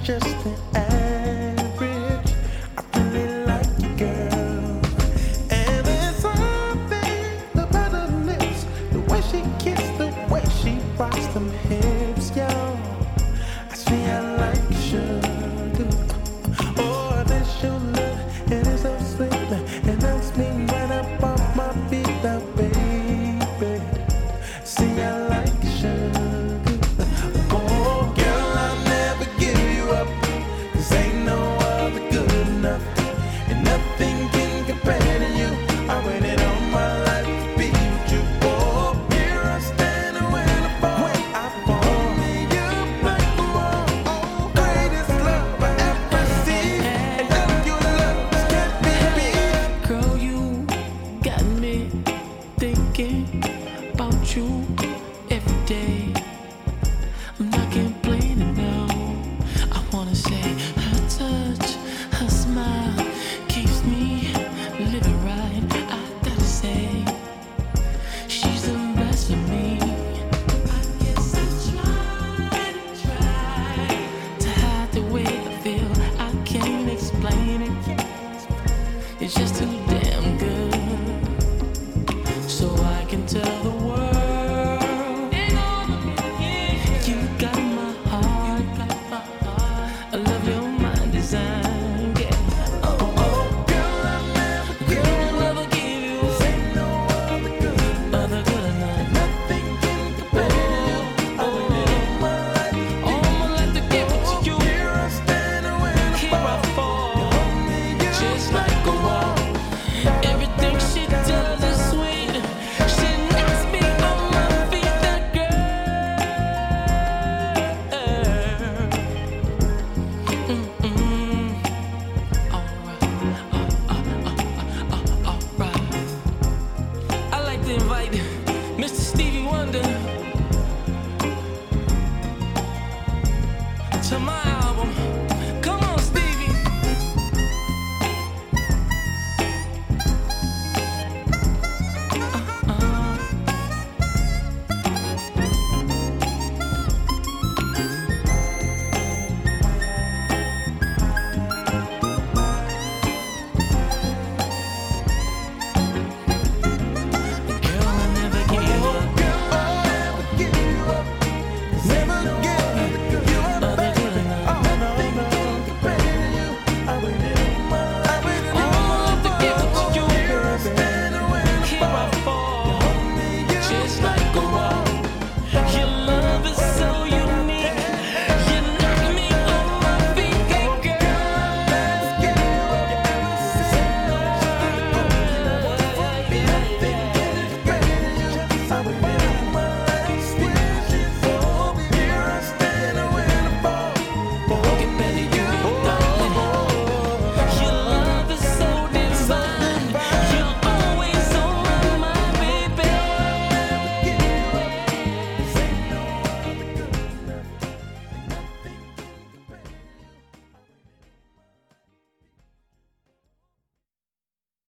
just an average. I really like you, girl. And there's something about her lips, the way she kissed, the way she rocks them hips, yo. I see I like sugar. Oh, this your love, it is so sweet, and knocks me right up off my feet, now, baby. See I like sugar. Oh, girl, I'll never give you up, 'cause ain't no other good enough, and nothing can compare to you. I waited all my life to be with you. Oh, here I stand when I fall. Only you break the wall. Oh, greatest love I ever seen, and now your love can't be beat. Girl, you got